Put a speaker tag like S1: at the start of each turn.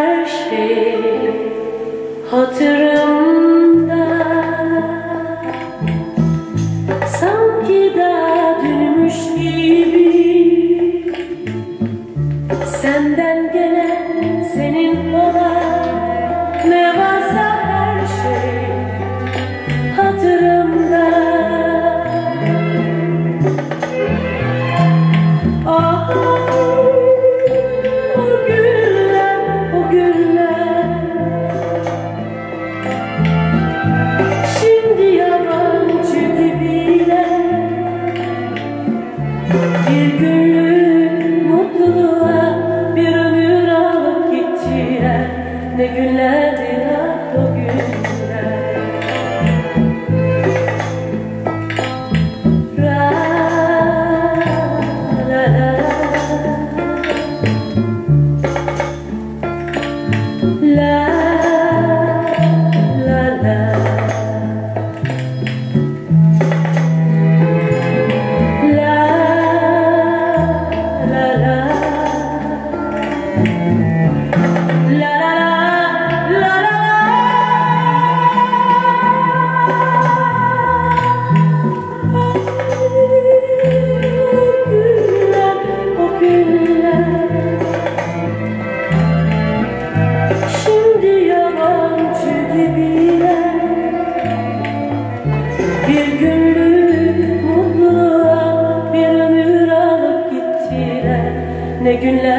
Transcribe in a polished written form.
S1: her şey hatırımda. Sanki daha dünmüş gibi, senden gelen, senin olan ne varsa her şey hatırımda. Ah, o günler, o günler şimdi yabancı gibiler. Bir günlük mutluluğa bir ömür alıp gittiler. Ne günlerdi ah o günler. Ra la la la la la. Şimdi yabancı gibiler. Bir günlük mutluluğa bir ömür alıp gittiler. Ne günler